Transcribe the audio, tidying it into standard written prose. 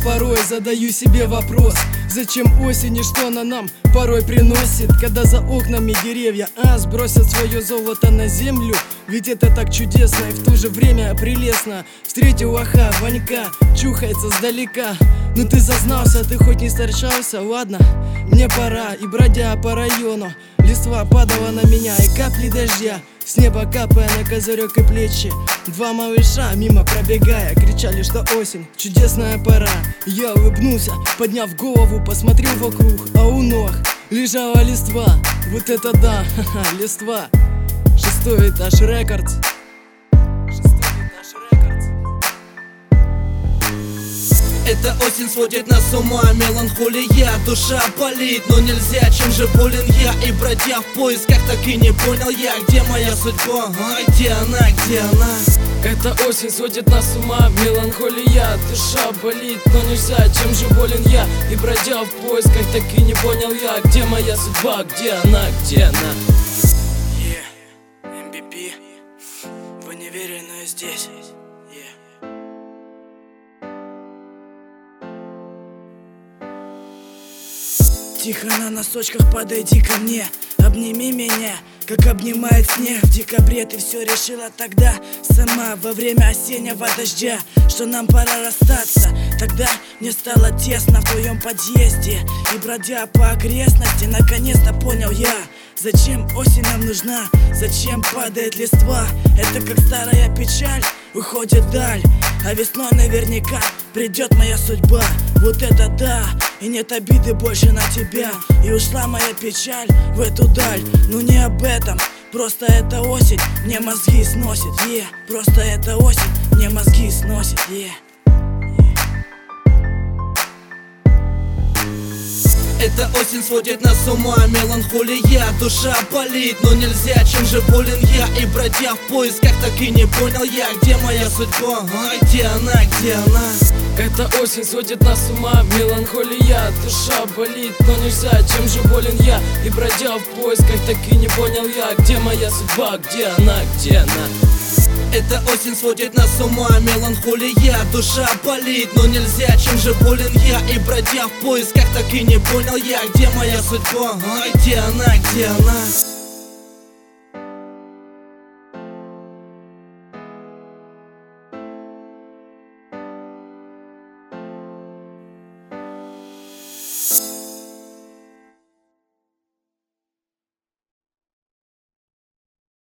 порой задаю себе вопрос: зачем осень и что она нам порой приносит? Когда за окнами деревья сбросят свое золото на землю. Ведь это так чудесно и в то же время прелестно. Встретил Ванька, чухается сдалека. Ну ты зазнался, ты хоть не старчался, ладно, мне пора. И бродя по району, листва падала на меня, и капли дождя с неба капая на козырек и плечи. Два малыша, мимо пробегая, кричали, что осень, чудесная пора. Я улыбнулся, подняв голову, посмотрел вокруг, а у ног лежала листва. Вот это да, ха-ха, листва. 6-й этаж рекордс. Эта осень сводит нас с ума, меланхолия, душа болит, но нельзя, чем же болен я. И бродя в поисках, так и не понял я, где моя судьба, где она, где она. Эта осень сводит нас с ума, меланхолия, душа болит, но нельзя, чем же болен я. И бродя в поисках, так и не понял я, где моя судьба, где она, где она. MVP, вы не верили, но я здесь. Тихо на носочках подойди ко мне, обними меня, как обнимает снег. В декабре ты все решила тогда сама, во время осеннего дождя, что нам пора расстаться. Тогда мне стало тесно в твоем подъезде, и бродя по окрестности, наконец-то понял я, зачем осень нам нужна, зачем падает листва. Это как старая печаль уходит вдаль, а весной наверняка придет моя судьба. Вот это да, и нет обиды больше на тебя. И ушла моя печаль в эту даль. Ну не об этом, просто эта осень мне мозги сносит, просто эта осень мне мозги сносит, Эта осень сводит нас с ума, меланхолия, душа болит, но нельзя, чем же болен я. И бродя в поисках, так и не понял я, где моя судьба, где она, где она. Эта осень сводит нас с ума, меланхолия, душа болит, но нельзя, чем же болен я. И бродя в поисках, так и не понял я, где моя судьба, где она, где она. Эта осень сводит нас с ума, меланхолия, душа болит, но нельзя, чем же болен я. И бродя в поисках, так и не понял я, где моя судьба, где она, где она.